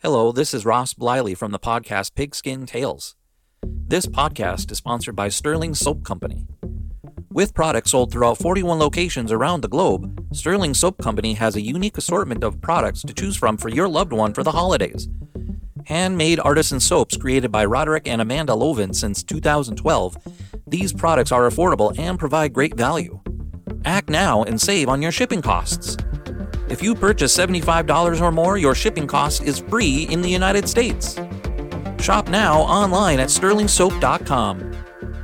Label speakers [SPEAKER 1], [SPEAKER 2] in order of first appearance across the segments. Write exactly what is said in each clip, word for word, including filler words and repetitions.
[SPEAKER 1] Hello, this is Ross Bliley from the podcast Pigskin Tales. This podcast is sponsored by Sterling Soap Company. With products sold throughout forty-one locations around the globe, Sterling Soap Company has a unique assortment of products to choose from for your loved one for the holidays. Handmade artisan soaps created by Roderick and Amanda Lovin since two thousand twelve, these products are affordable and provide great value. Act now and save on your shipping costs. If you purchase seventy-five dollars or more, your shipping cost is free in the United States. Shop now online at sterling soap dot com.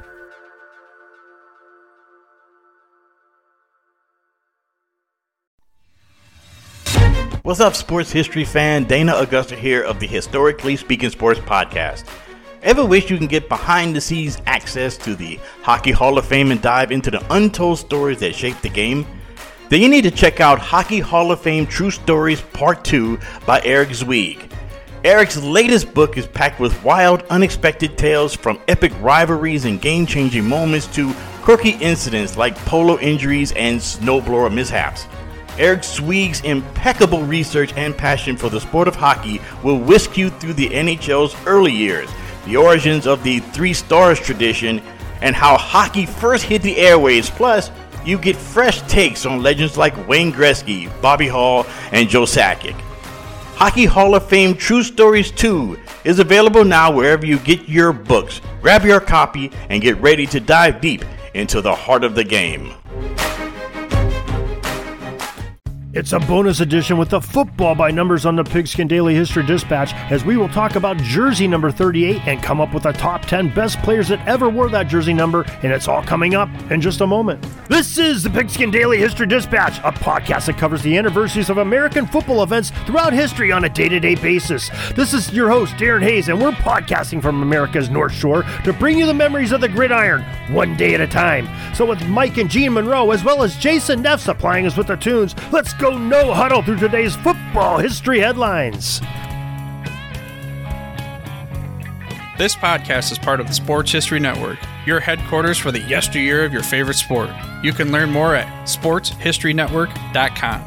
[SPEAKER 2] What's up, sports history fan? Dana Augusta here of the Historically Speaking Sports Podcast. Ever wish you can get behind-the-scenes access to the Hockey Hall of Fame and dive into the untold stories that shaped the game? Then you need to check out Hockey Hall of Fame True Stories Part two by Erik Zweig. Erik's latest book is packed with wild, unexpected tales from epic rivalries and game-changing moments to quirky incidents like polo injuries and snowblower mishaps. Erik Zweig's impeccable research and passion for the sport of hockey will whisk you through the N H L's early years, the origins of the Three Stars tradition, and how hockey first hit the airwaves. Plus, you get fresh takes on legends like Wayne Gretzky, Bobby Hall, and Joe Sakic. Hockey Hall of Fame True Stories two is available now wherever you get your books. Grab your copy and get ready to dive deep into the heart of the game.
[SPEAKER 3] It's a bonus edition with the football by numbers on the Pigskin Daily History Dispatch, as we will talk about jersey number thirty-eight and come up with the top ten best players that ever wore that jersey number, and it's all coming up in just a moment. This is the Pigskin Daily History Dispatch, a podcast that covers the anniversaries of American football events throughout history on a day-to-day basis. This is your host, Darren Hayes, and we're podcasting from America's North Shore to bring you the memories of the gridiron, one day at a time. So with Mike and Gene Monroe, as well as Jason Neff supplying us with the tunes, let's go no huddle through today's football history headlines.
[SPEAKER 4] This podcast is part of the Sports History Network, your headquarters for the yesteryear of your favorite sport. You can learn more at sports history network dot com.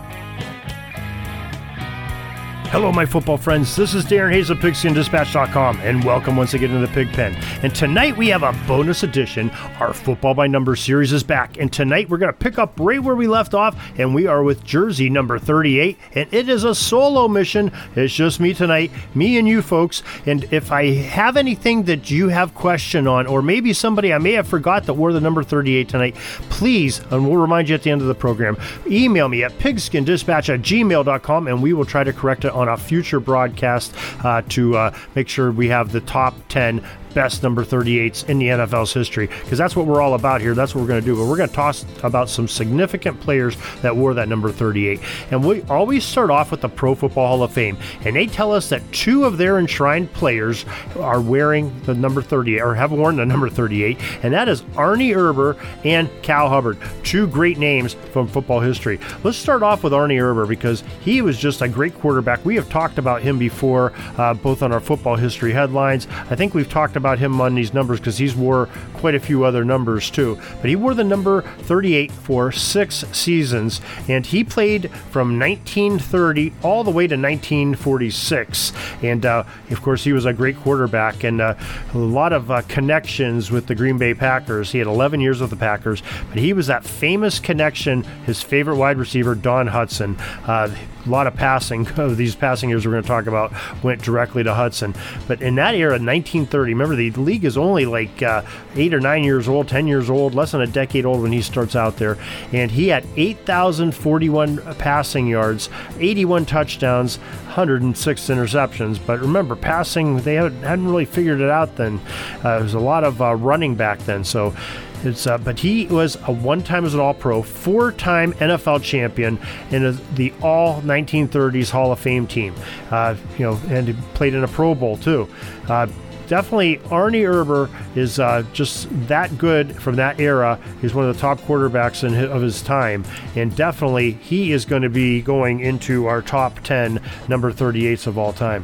[SPEAKER 3] Hello, my football friends. This is Darren Hayes of pigskin dispatch dot com, and welcome once again to the Pig Pen. And tonight we have a bonus edition. Our Football by Numbers series is back, and tonight we're going to pick up right where we left off, and we are with jersey number thirty-eight, and it is a solo mission. It's just me tonight, me and you folks, and if I have anything that you have question on, or maybe somebody I may have forgot that wore the number thirty-eight tonight, please, and we'll remind you at the end of the program, email me at pigskin dispatch at gmail dot com, and we will try to correct it on a future broadcast uh, to uh, make sure we have the top ten best number thirty-eights in the N F L's history, because that's what we're all about here. That's what we're going to do. But we're going to toss about some significant players that wore that number thirty-eight. And we always start off with the Pro Football Hall of Fame, and they tell us that two of their enshrined players are wearing the number thirty-eight, or have worn the number thirty-eight, and that is Arnie Erber and Cal Hubbard, two great names from football history. Let's start off with Arnie Erber, because he was just a great quarterback. We have talked about him before, uh, both on our football history headlines. I think we've talked about him on these numbers because he's wore quite a few other numbers too, but he wore the number thirty-eight for six seasons, and he played from nineteen thirty all the way to nineteen forty-six, and uh, of course he was a great quarterback, and uh, a lot of uh, connections with the Green Bay Packers. He had eleven years with the Packers, but he was that famous connection, his favorite wide receiver, Don Hutson. Uh, a lot of passing of these passing years we're going to talk about went directly to Hudson. But in that era, nineteen thirty, remember the league is only like uh, eight or nine years old, ten years old, less than a decade old when he starts out there. And he had eight thousand forty-one passing yards, eighty-one touchdowns, one hundred six interceptions. But remember, passing, they hadn't really figured it out then. Uh, there was a lot of uh, running back then. So It's, uh, but he was a one-time as an All-Pro, four-time N F L champion in a, the all nineteen thirties Hall of Fame team. Uh, you know, and he played in a Pro Bowl too. Uh, definitely, Arnie Erber is uh, just that good from that era. He's one of the top quarterbacks in his, of his time, and definitely he is going to be going into our top ten number thirty-eights of all time.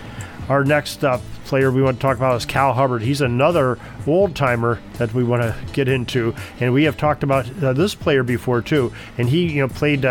[SPEAKER 3] Our next up player we want to talk about is Cal Hubbard. He's another old-timer that we want to get into, and we have talked about uh, this player before too, and he you know played uh,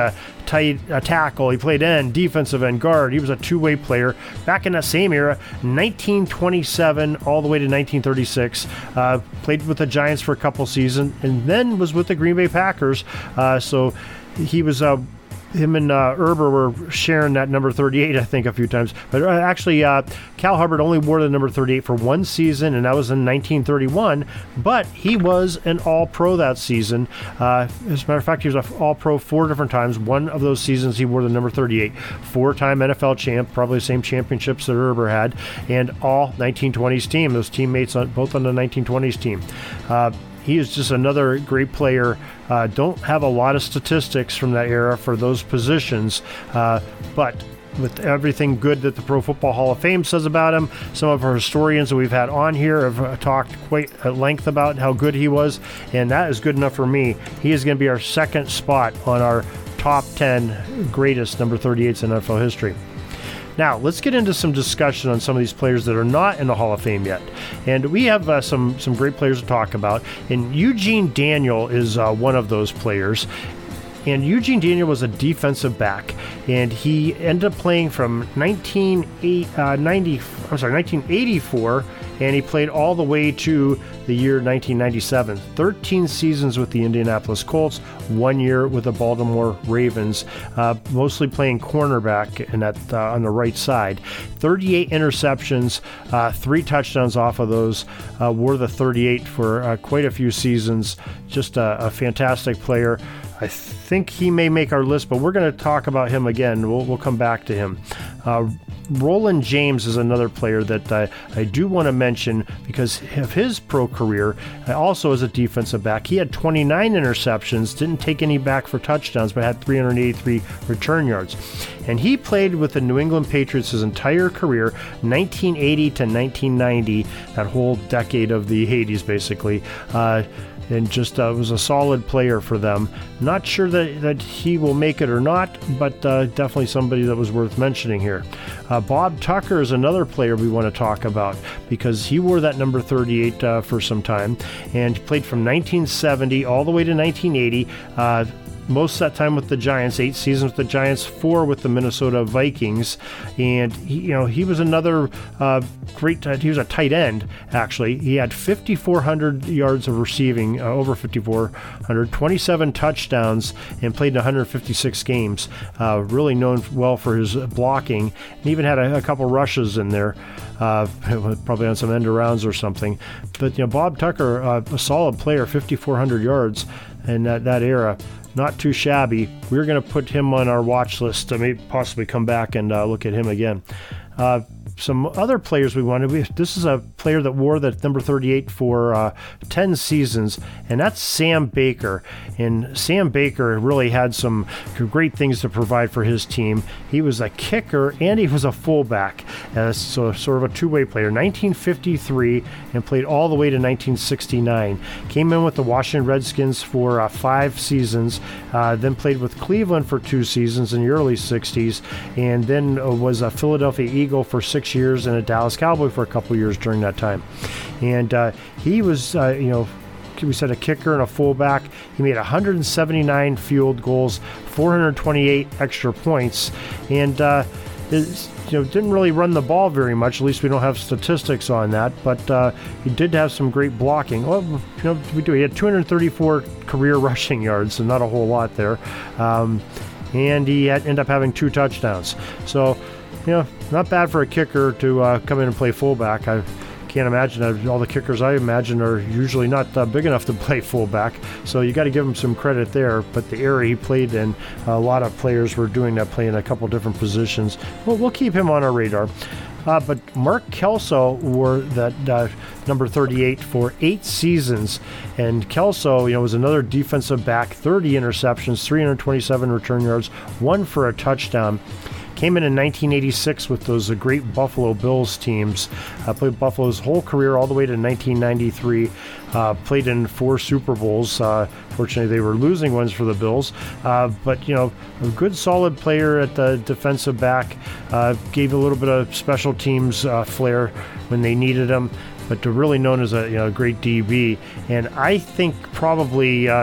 [SPEAKER 3] tight uh, tackle. He played end, defensive end, guard. He was a two-way player. Back in that same era, nineteen twenty-seven all the way to nineteen thirty-six. Uh, played with the Giants for a couple seasons, and then was with the Green Bay Packers. Uh, so he was... Uh, Him and uh, Erber were sharing that number thirty-eight, I think, a few times. But uh, actually, uh, Cal Hubbard only wore the number thirty-eight for one season, and that was in nineteen thirty-one. But he was an All-Pro that season. Uh, as a matter of fact, he was an All-Pro four different times. One of those seasons, he wore the number thirty-eight. Four-time N F L champ, probably the same championships that Erber had, and all nineteen twenties team. Those teammates, on, both on the nineteen twenties team. Uh, He is just another great player. Uh, don't have a lot of statistics from that era for those positions, uh, but with everything good that the Pro Football Hall of Fame says about him, some of our historians that we've had on here have uh, talked quite at length about how good he was, and that is good enough for me. He is going to be our second spot on our top ten greatest number thirty-eights in N F L history. Now, let's get into some discussion on some of these players that are not in the Hall of Fame yet. And we have uh, some, some great players to talk about. And Eugene Daniel is uh, one of those players. And Eugene Daniel was a defensive back, and he ended up playing from nineteen ninety, I'm sorry, nineteen eighty-four, and he played all the way to the year nineteen ninety-seven. thirteen seasons with the Indianapolis Colts, one year with the Baltimore Ravens, uh, mostly playing cornerback and at, uh, on the right side. thirty-eight interceptions, uh, three touchdowns off of those, uh, wore the thirty-eight for uh, quite a few seasons. Just a, a fantastic player. I think he may make our list, but we're going to talk about him again. We'll, we'll come back to him. Uh, Roland James is another player that I, I do want to mention because of his pro career, also as a defensive back. He had twenty-nine interceptions, didn't take any back for touchdowns, but had three hundred eighty-three return yards. And he played with the New England Patriots his entire career, nineteen eighty to nineteen ninety, that whole decade of the eighties, basically. Uh, and just uh, was a solid player for them. Not sure that, that he will make it or not, but uh, definitely somebody that was worth mentioning here. Uh, Bob Tucker is another player we want to talk about because he wore that number thirty-eight uh, for some time and played from nineteen seventy all the way to nineteen eighty. Uh, most of that time with the Giants, eight seasons with the Giants, four with the Minnesota Vikings, and he, you know, he was another uh, great. He was a tight end actually. He had fifty-four hundred yards of receiving, uh, over fifty-four hundred, twenty-seven touchdowns, and played in one hundred fifty-six games. Uh, really known well for his blocking, and even had a, a couple rushes in there, uh, probably on some end arounds or something. But you know, Bob Tucker, uh, a solid player, fifty-four hundred yards in that, that era. Not too shabby. We're going to put him on our watch list to maybe possibly come back and uh, look at him again. Uh, some other players we wanted. We, this is a player that wore that number thirty-eight for uh, ten seasons, and that's Sam Baker. And Sam Baker really had some great things to provide for his team. He was a kicker and he was a fullback, uh, so sort of a two-way player. nineteen fifty-three and played all the way to nineteen sixty-nine. Came in with the Washington Redskins for uh, five seasons, uh, then played with Cleveland for two seasons in the early sixties, and then uh, was a Philadelphia Eagle for six years and a Dallas Cowboy for a couple years during that time. And uh, he was, uh, you know, we said a kicker and a fullback. He made one hundred seventy-nine field goals, four hundred twenty-eight extra points, and uh, is, you know, didn't really run the ball very much. At least we don't have statistics on that, but uh, he did have some great blocking. Well, you know, we do. He had two hundred thirty-four career rushing yards, so not a whole lot there. Um, and he had, ended up having two touchdowns. So, you know, not bad for a kicker to uh, come in and play fullback. I can't imagine that. All the kickers I imagine are usually not uh, big enough to play fullback, so you got to give him some credit there. But the area he played in, a lot of players were doing that, playing a couple different positions. Well, we'll keep him on our radar. Uh, but Mark Kelso wore that uh, number thirty-eight for eight seasons, and Kelso, you know, was another defensive back. thirty interceptions, three hundred twenty-seven return yards, one for a touchdown. Came in in nineteen eighty-six with those uh, great Buffalo Bills teams. Uh, played Buffalo's whole career all the way to nineteen ninety-three. Uh, played in four Super Bowls. Uh, fortunately, they were losing ones for the Bills. Uh, but, you know, a good, solid player at the defensive back. Uh, gave a little bit of special teams uh, flair when they needed him. But really known as a, you know, great D B. And I think probably... Uh,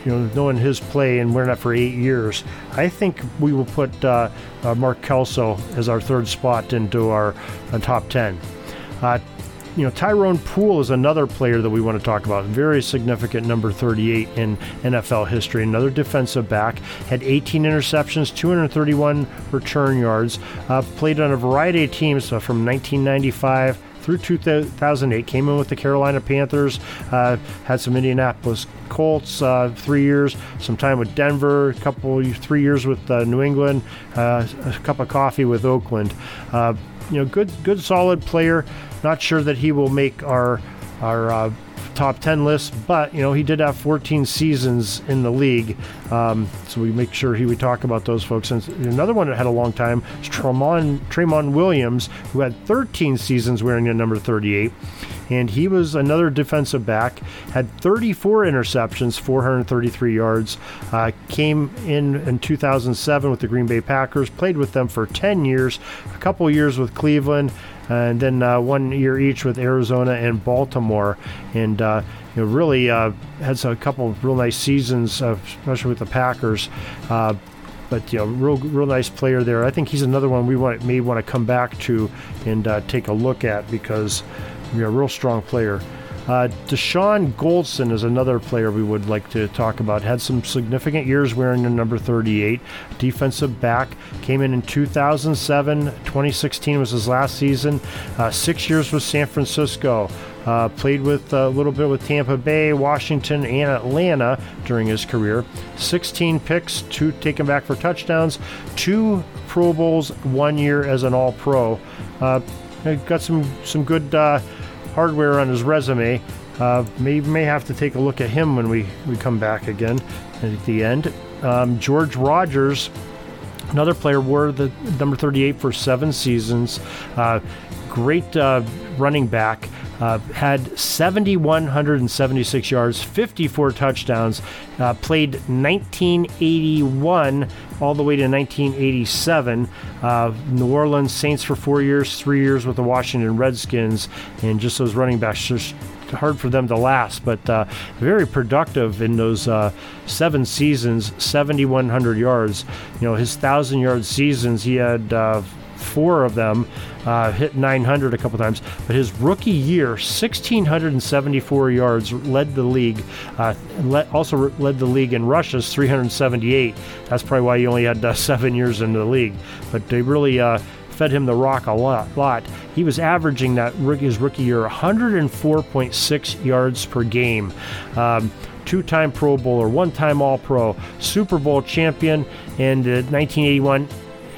[SPEAKER 3] you know, knowing his play and wearing that for eight years, I think we will put uh, uh, Mark Kelso as our third spot into our uh, top ten. Uh, You know, Tyrone Poole is another player that we want to talk about. Very significant number thirty-eight in N F L history. Another defensive back. Had eighteen interceptions, two hundred thirty-one return yards. Uh, played on a variety of teams uh, from nineteen ninety-five through two thousand eight. Came in with the Carolina Panthers. Uh, had some Indianapolis Colts, uh, three years. Some time with Denver. A couple, three years with uh, New England. Uh, a cup of coffee with Oakland. Uh, you know, good, good, solid player. Not sure that he will make our our uh, top ten list, but you know he did have fourteen seasons in the league, um, so we make sure he we talk about those folks. And another one that had a long time is Tremont, Tremont Williams, who had thirteen seasons wearing the number thirty-eight, and he was another defensive back. Had thirty-four interceptions, four hundred thirty-three yards. Uh, came in in two thousand seven with the Green Bay Packers. Played with them for ten years, a couple years with Cleveland. And then uh, one year each with Arizona and Baltimore, and uh, you know, really uh, had a couple of real nice seasons, uh, especially with the Packers. Uh, but you know, real, real nice player there. I think he's another one we want, may want to come back to and uh, take a look at because you know, a real strong player. Uh, Deshaun Goldson is another player we would like to talk about. Had some significant years wearing the number thirty-eight. Defensive back. Came in in two thousand seven. twenty sixteen was his last season. Uh, six years with San Francisco. Uh, played with uh, a little bit with Tampa Bay, Washington, and Atlanta during his career. sixteen picks, two taken back for touchdowns, two Pro Bowls, one year as an All-Pro. Uh, got some, some good... Uh, hardware on his resume. Uh, may may have to take a look at him when we, we come back again at the end. Um, George Rogers, another player, wore the number thirty-eight for seven seasons. Uh, great uh, running back. Uh, had seven thousand one hundred seventy-six yards, fifty-four touchdowns, uh, played nineteen eighty-one all the way to nineteen eighty-seven. Uh, New Orleans Saints for four years, three years with the Washington Redskins, and just those running backs, just hard for them to last, but uh, very productive in those uh, seven seasons, seven thousand one hundred yards. You know, his one thousand yard seasons, he had uh, four of them, uh, hit nine hundred a couple times, but his rookie year, one thousand six hundred seventy-four yards, led the league. Uh, le- also led the league in rushes, three hundred seventy-eight. That's probably why he only had uh, seven years in the league, but they really uh, fed him the rock a lot. lot. He was averaging that his rookie year one hundred four point six yards per game. Um, two-time Pro Bowler, one-time All-Pro, Super Bowl champion, and uh, nineteen eighty-one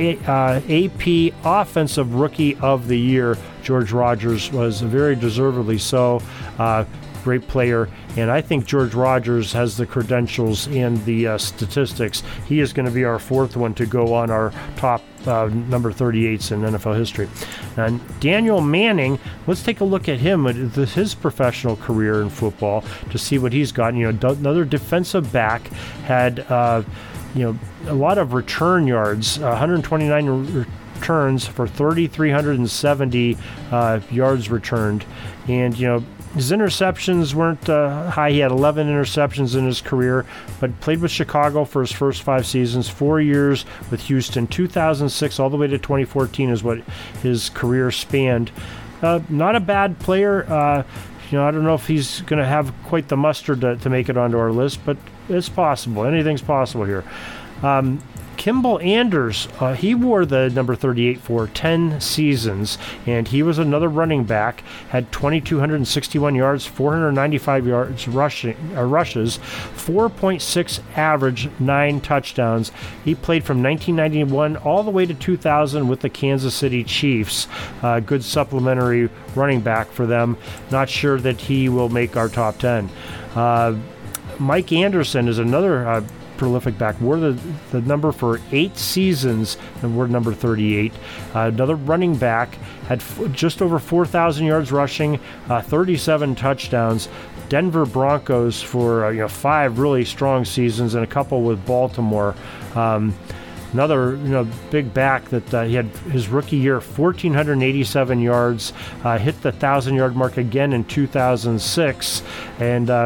[SPEAKER 3] Uh, A P Offensive Rookie of the Year. George Rogers was very deservedly so. Uh, great player, and I think George Rogers has the credentials and the uh, statistics. He is going to be our fourth one to go on our top uh, number thirty-eights in N F L history. And Daniel Manning, let's take a look at him, at his professional career in football, to see what he's got. You know, another defensive back, had uh, you know, a lot of return yards, one hundred twenty-nine re- returns for three thousand three hundred seventy uh, yards returned. And, you know, his interceptions weren't uh, high. He had eleven interceptions in his career, but played with Chicago for his first five seasons, four years with Houston, two thousand six all the way to twenty fourteen is what his career spanned. Uh, not a bad player. Uh, you know, I don't know if he's going to have quite the mustard to, to make it onto our list, but it's possible. Anything's possible here. Um, Kimball Anders, uh, he wore the number thirty-eight for ten seasons, and he was another running back, had two thousand two hundred sixty-one yards, four hundred ninety-five yards rushing, uh, rushes, four point six average, nine touchdowns. He played from nineteen ninety-one all the way to two thousand with the Kansas City Chiefs. Uh, good supplementary running back for them. Not sure that he will make our top ten. Uh, Mike Anderson is another uh, prolific back. Wore the, the number for eight seasons and wore number thirty-eight. Uh, another running back, had f- just over four thousand yards rushing, uh, thirty-seven touchdowns. Denver Broncos for uh, you know five really strong seasons and a couple with Baltimore. Um, Another, you know, big back that uh, he had his rookie year, one thousand four hundred eighty-seven yards, uh, hit the one thousand yard mark again in two thousand six, and uh,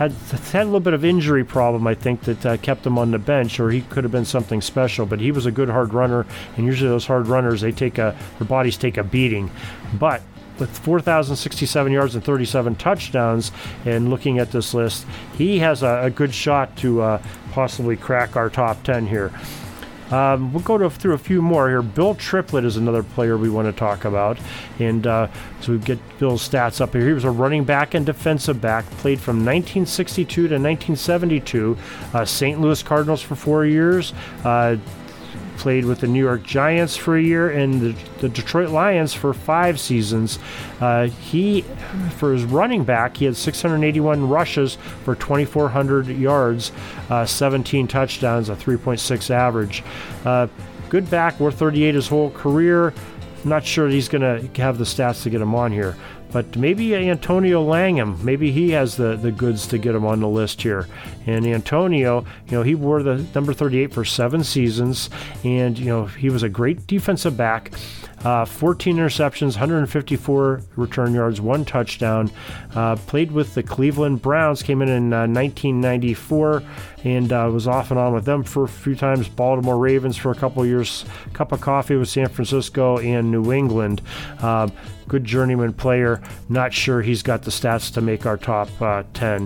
[SPEAKER 3] had had a little bit of injury problem, I think, that uh, kept him on the bench, or he could have been something special. But he was a good hard runner, and usually those hard runners, they take a their bodies take a beating. But with four thousand sixty-seven yards and thirty-seven touchdowns, and looking at this list, he has a, a good shot to uh, possibly crack our top ten here. Um, we'll go to, through a few more here. Bill Triplett is another player we want to talk about. And uh, so we get Bill's stats up here. He was a running back and defensive back, played from nineteen sixty-two to nineteen seventy-two, uh, Saint Louis Cardinals for four years, uh, played with the New York Giants for a year, and the, the Detroit Lions for five seasons. Uh, he, for his running back, he had six hundred eighty-one rushes for twenty-four hundred yards, uh, seventeen touchdowns, a three point six average. Uh, good back, worth thirty-eight his whole career. I'm not sure that he's going to have the stats to get him on here. But maybe Antonio Langham, maybe he has the, the goods to get him on the list here. And Antonio, you know, he wore the number thirty-eight for seven seasons, and, you know, he was a great defensive back. Uh, fourteen interceptions, one hundred fifty-four return yards, one touchdown. Uh, played with the Cleveland Browns, came in in uh, nineteen ninety-four, and uh, was off and on with them for a few times. Baltimore Ravens for a couple of years. Cup of coffee with San Francisco and New England. Uh, good journeyman player. Not sure he's got the stats to make our top uh, ten.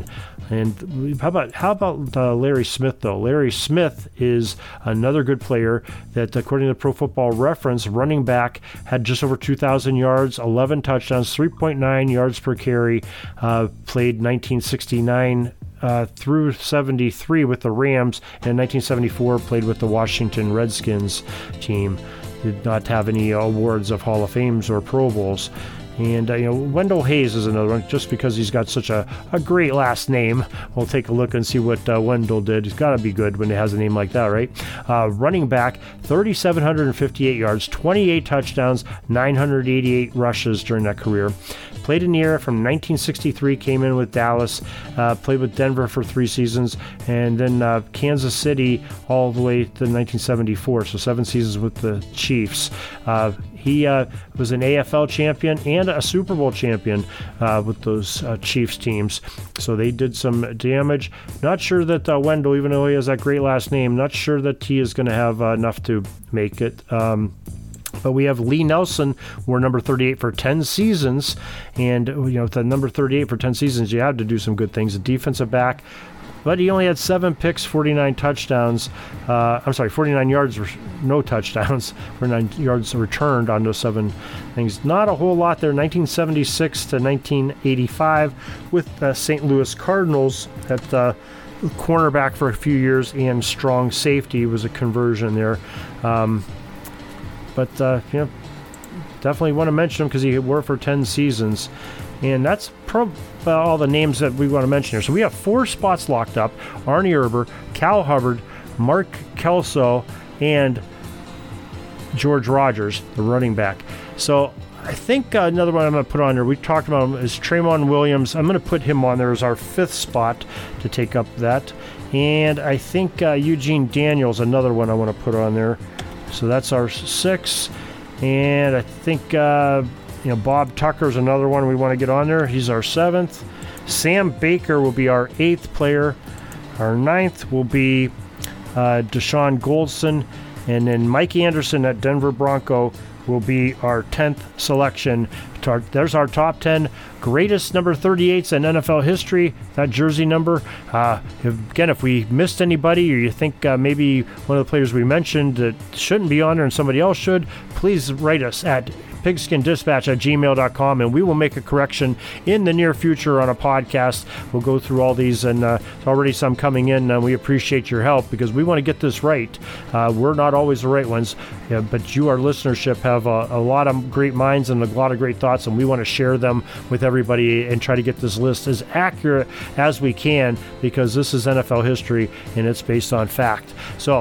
[SPEAKER 3] And how about how about uh, Larry Smith, though? Larry Smith is another good player that, according to Pro Football Reference, running back, had just over two thousand yards, eleven touchdowns, three point nine yards per carry, uh, played nineteen sixty-nine uh, through seventy-three with the Rams, and in nineteen seventy-four played with the Washington Redskins team. Did not have any awards of Hall of Fames or Pro Bowls. And, uh, you know, Wendell Hayes is another one, just because he's got such a, a great last name. We'll take a look and see what uh, Wendell did. He's got to be good when he has a name like that, right? Uh, running back, three thousand seven hundred fifty-eight yards, twenty-eight touchdowns, nine hundred eighty-eight rushes during that career. Played in the era from nineteen sixty-three, came in with Dallas, uh, played with Denver for three seasons, and then uh, Kansas City all the way to nineteen seventy-four, so seven seasons with the Chiefs. Uh, he uh, was an A F L champion and a Super Bowl champion uh, with those uh, Chiefs teams, so they did some damage. Not sure that uh, Wendell, even though he has that great last name, not sure that he is going to have uh, enough to make it. Um, But we have Lee Nelson, wore number thirty-eight for ten seasons. And, you know, with the number thirty-eight for ten seasons, you had to do some good things. A defensive back, but he only had seven picks, forty-nine touchdowns. Uh, I'm sorry, forty-nine yards, no touchdowns, forty-nine yards returned on those seven things. Not a whole lot there. nineteen seventy-six to nineteen eighty-five with the Saint Louis Cardinals at uh, cornerback for a few years, and strong safety was a conversion there. Um, But, uh, you know, definitely want to mention him because he wore for ten seasons. And that's pro- uh, all the names that we want to mention here. So we have four spots locked up. Arnie Erber, Cal Hubbard, Mark Kelso, and George Rogers, the running back. So I think uh, another one I'm going to put on there, we talked about him, is Tremont Williams. I'm going to put him on there as our fifth spot to take up that. And I think uh, Eugene Daniels, another one I want to put on there. So that's our six. And I think, uh, you know, Bob Tucker's another one we want to get on there. He's our seventh. Sam Baker will be our eighth player. Our ninth will be uh, Deshaun Goldson. And then Mike Anderson at Denver Bronco will be our tenth selection. There's our top ten greatest number thirty-eights in N F L history, that jersey number. Uh, if, again, if we missed anybody, or you think uh, maybe one of the players we mentioned that shouldn't be on there and somebody else should, please write us at pigskindispatch at gmail dot com, and we will make a correction in the near future on a podcast. We'll go through all these, and uh, there's already some coming in, and we appreciate your help because we want to get this right. Uh, we're not always the right ones, yeah, but you, our listenership, have a, a lot of great minds and a lot of great thoughts, and we want to share them with everybody and try to get this list as accurate as we can, because this is N F L history and it's based on fact. So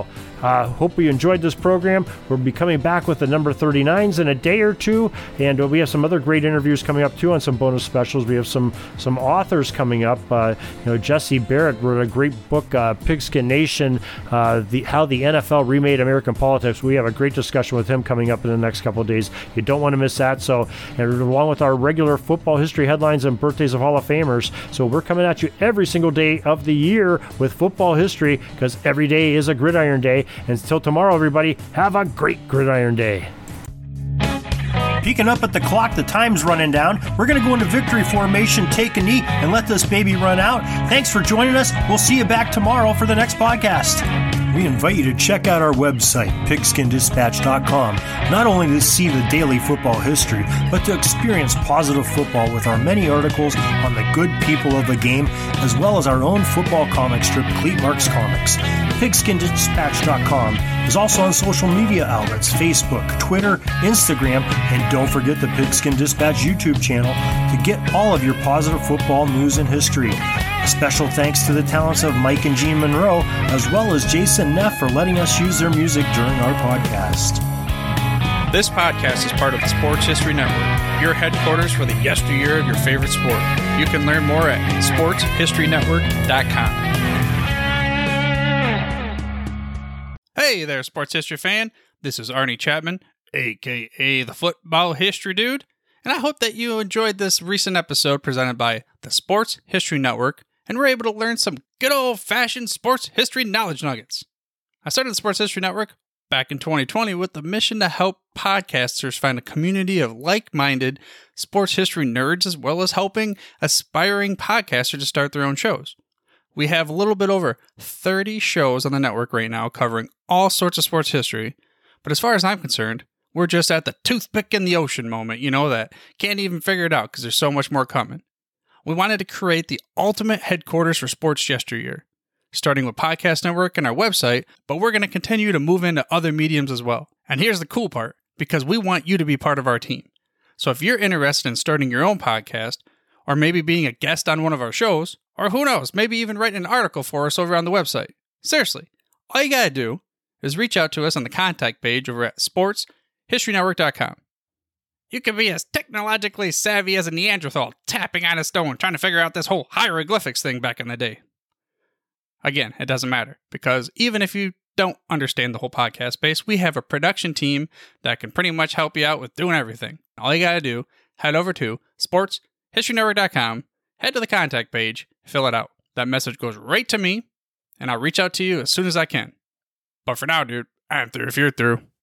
[SPEAKER 3] Uh, hope you enjoyed this program. We'll be coming back with the number thirty-nines in a day or two, and uh, we have some other great interviews coming up too on some bonus specials. We have some some authors coming up. Uh, you know, Jesse Barrett wrote a great book, uh, Pigskin Nation, uh, the how the N F L remade American politics. We have a great discussion with him coming up in the next couple of days. You don't want to miss that. So, and along with our regular football history headlines and birthdays of Hall of Famers. So we're coming at you every single day of the year with football history, because every day is a gridiron day. And until tomorrow, everybody, have a great gridiron day. Peeking up at the clock, the time's running down. We're going to go into victory formation, take a knee, and let this baby run out. Thanks for joining us. We'll see you back tomorrow for the next podcast. We invite you to check out our website, pigskin dispatch dot com, not only to see the daily football history, but to experience positive football with our many articles on the good people of the game, as well as our own football comic strip, Cleat Marks Comics. pigskin dispatch dot com is also on social media outlets, Facebook, Twitter, Instagram, and don't forget the Pigskin Dispatch YouTube channel to get all of your positive football news and history. A special thanks to the talents of Mike and Gene Monroe, as well as Jason Neff for letting us use their music during our podcast.
[SPEAKER 4] This podcast is part of the Sports History Network, your headquarters for the yesteryear of your favorite sport. You can learn more at sports history network dot com. Hey there, sports history fan. This is Arnie Chapman, aka the Football History Dude, and I hope that you enjoyed this recent episode presented by the Sports History Network and were able to learn some good old-fashioned sports history knowledge nuggets. I started the Sports History Network back in twenty twenty with the mission to help podcasters find a community of like-minded sports history nerds, as well as helping aspiring podcasters to start their own shows. We have a little bit over thirty shows on the network right now covering all sorts of sports history, but as far as I'm concerned, we're just at the toothpick in the ocean moment, you know, that can't even figure it out because there's so much more coming. We wanted to create the ultimate headquarters for sports yesteryear, starting with Podcast Network and our website, but we're going to continue to move into other mediums as well. And here's the cool part, because we want you to be part of our team. So if you're interested in starting your own podcast, or maybe being a guest on one of our shows, or who knows, maybe even writing an article for us over on the website. Seriously, all you gotta do is reach out to us on the contact page over at sports history network dot com. You can be as technologically savvy as a Neanderthal tapping on a stone trying to figure out this whole hieroglyphics thing back in the day. Again, it doesn't matter, because even if you don't understand the whole podcast space, we have a production team that can pretty much help you out with doing everything. All you gotta do, head over to sports history network dot com, head to the contact page, fill it out. That message goes right to me, and I'll reach out to you as soon as I can. But for now, dude, I'm through if you're through.